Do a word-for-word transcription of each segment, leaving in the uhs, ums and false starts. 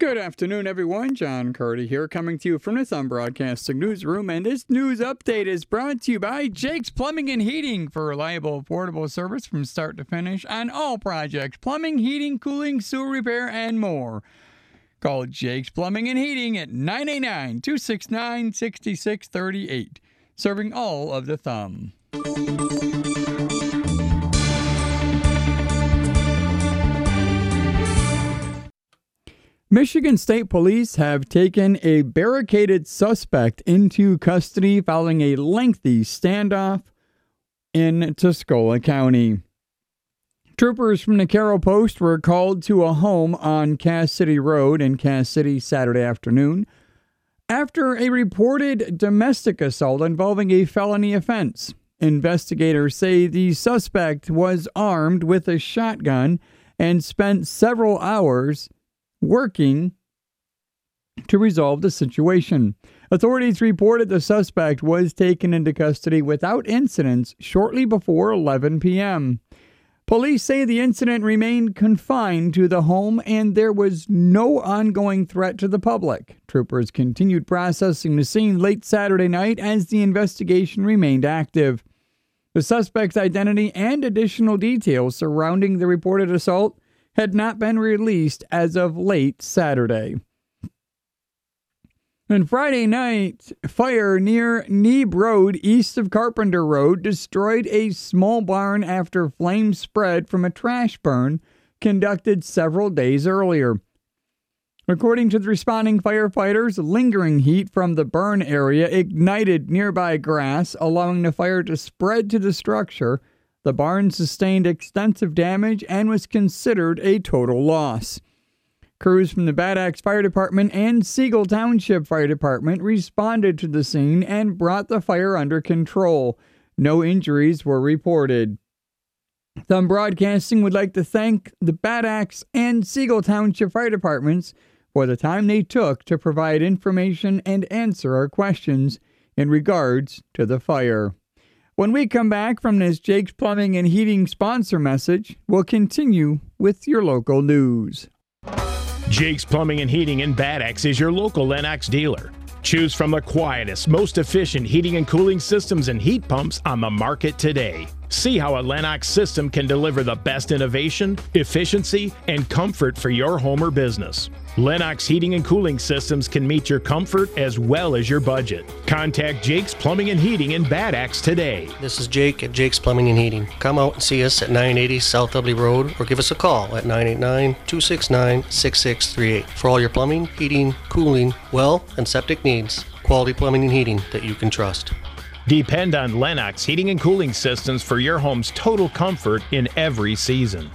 Good afternoon, everyone. John Curdy here, coming to you from the Thumb Broadcasting Newsroom, and this news update is brought to you by Jake's Plumbing and Heating for reliable, affordable service from start to finish on all projects: plumbing, heating, cooling, sewer repair, and more. Call Jake's Plumbing and Heating at nine eight nine, two six nine, six six three eight, serving all of the Thumb. Michigan State Police have taken a barricaded suspect into custody following a lengthy standoff in Tuscola County. Troopers from the Carroll Post were called to a home on Cass City Road in Cass City Saturday afternoon after a reported domestic assault involving a felony offense. Investigators say the suspect was armed with a shotgun and spent several hours working to resolve the situation. Authorities reported the suspect was taken into custody without incidents shortly before eleven p.m. Police say the incident remained confined to the home and there was no ongoing threat to the public. Troopers continued processing the scene late Saturday night as the investigation remained active. The suspect's identity and additional details surrounding the reported assault had not been released as of late Saturday. And Friday night, fire near Neeb Road, east of Carpenter Road, destroyed a small barn after flames spread from a trash burn conducted several days earlier. According to the responding firefighters, lingering heat from the burn area ignited nearby grass, allowing the fire to spread to the structure. The barn sustained extensive damage and was considered a total loss. Crews from the Bad Axe Fire Department and Siegel Township Fire Department responded to the scene and brought the fire under control. No injuries were reported. Thumb Broadcasting would like to thank the Bad Axe and Siegel Township Fire Departments for the time they took to provide information and answer our questions in regards to the fire. When we come back from this Jake's Plumbing and Heating sponsor message, we'll continue with your local news. Jake's Plumbing and Heating in Bad Axe is your local Lennox dealer. Choose from the quietest, most efficient heating and cooling systems and heat pumps on the market today. See how a Lennox system can deliver the best innovation, efficiency, and comfort for your home or business. Lennox heating and cooling systems can meet your comfort as well as your budget. Contact Jake's Plumbing and Heating in Bad Axe today. This is Jake at Jake's Plumbing and Heating. Come out and see us at nine eighty South Dudley Road or give us a call at nine eight nine, two six nine, six six three eight for all your plumbing, heating, cooling, well, and septic needs. Quality plumbing and heating that you can trust. Depend on Lennox heating and cooling systems for your home's total comfort in every season.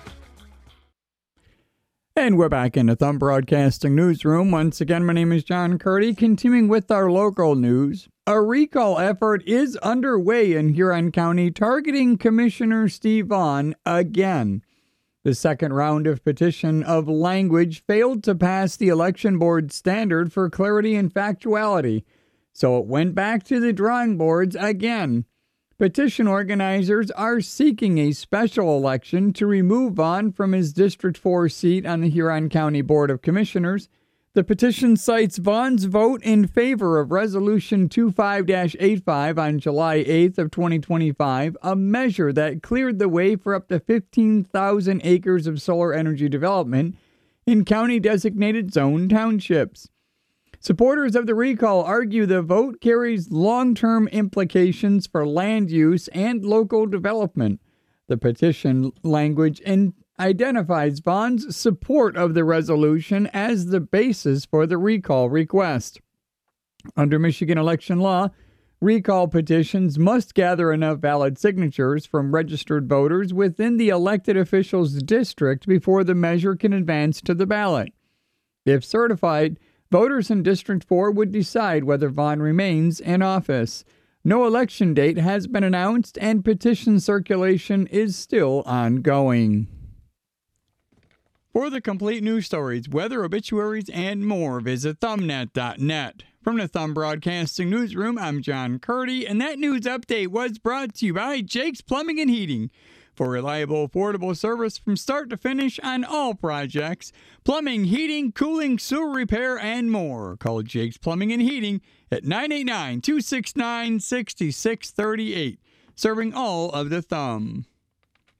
And we're back in the Thumb Broadcasting Newsroom. Once again, my name is John Curdy. Continuing with our local news, a recall effort is underway in Huron County targeting Commissioner Steve Vaughn again. The second round of petition of language failed to pass the election board standard for clarity and factuality, so it went back to the drawing boards again. Petition organizers are seeking a special election to remove Vaughn from his District four seat on the Huron County Board of Commissioners. The petition cites Vaughn's vote in favor of Resolution twenty-five dash eighty-five on July eighth of twenty twenty-five, a measure that cleared the way for up to fifteen thousand acres of solar energy development in county-designated zone townships. Supporters of the recall argue the vote carries long-term implications for land use and local development. The petition language in- identifies Vaughn's support of the resolution as the basis for the recall request. Under Michigan election law, recall petitions must gather enough valid signatures from registered voters within the elected official's district before the measure can advance to the ballot. If certified, voters in District four would decide whether Vaughn remains in office. No election date has been announced, and petition circulation is still ongoing. For the complete news stories, weather, obituaries, and more, visit thumbnet dot net. From the Thumb Broadcasting Newsroom, I'm John Curdy, and that news update was brought to you by Jake's Plumbing and Heating For reliable, affordable service from start to finish on all projects, plumbing, heating, cooling, sewer repair, and more. Call Jake's Plumbing and Heating at nine eight nine, two six nine, six six three eight. Serving all of the Thumb.